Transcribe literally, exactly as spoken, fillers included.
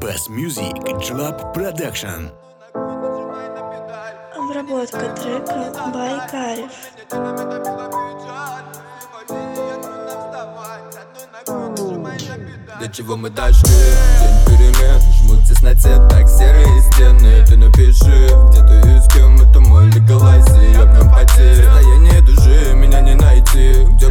Best Music Club Production. Обработка трека by Карев. До чего мы дошли? День перемен. Жмут тесноте, так серые стены. Ты напиши, где ты и с кем. Это мой легалайз, и об нем потерь. Состояние души меня не найти.